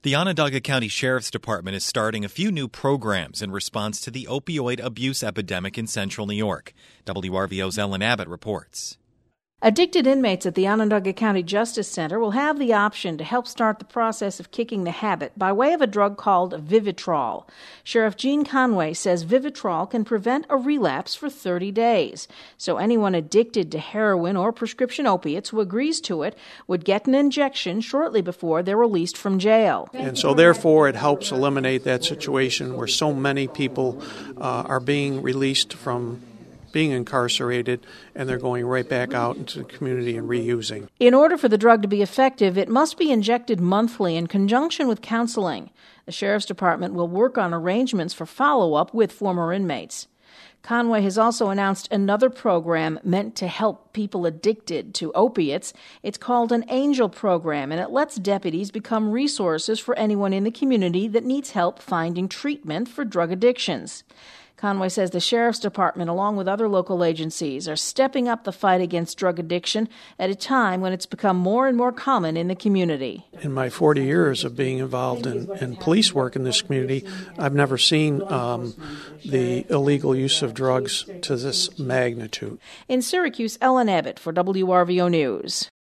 The Onondaga County Sheriff's Department is starting a few new programs in response to the opioid abuse epidemic in central New York. WRVO's Ellen Abbott reports. Addicted inmates at the Onondaga County Justice Center will have the option to help start the process of kicking the habit by way of a drug called Vivitrol. Sheriff Gene Conway says Vivitrol can prevent a relapse for 30 days. So anyone addicted to heroin or prescription opiates who agrees to it would get an injection shortly before they're released from jail. And so therefore it helps eliminate that situation where so many people are being released from being incarcerated, and they're going right back out into the community and reusing. In order for the drug to be effective, it must be injected monthly in conjunction with counseling. The Sheriff's Department will work on arrangements for follow-up with former inmates. Conway has also announced another program meant to help people addicted to opiates. It's called an Angel Program, and it lets deputies become resources for anyone in the community that needs help finding treatment for drug addictions. Conway says the Sheriff's Department, along with other local agencies, are stepping up the fight against drug addiction at a time when it's become more and more common in the community. In my 40 years of being involved in police work in this community, I've never seen the illegal use of drugs to this magnitude. In Syracuse, Ellen Abbott for WRVO News.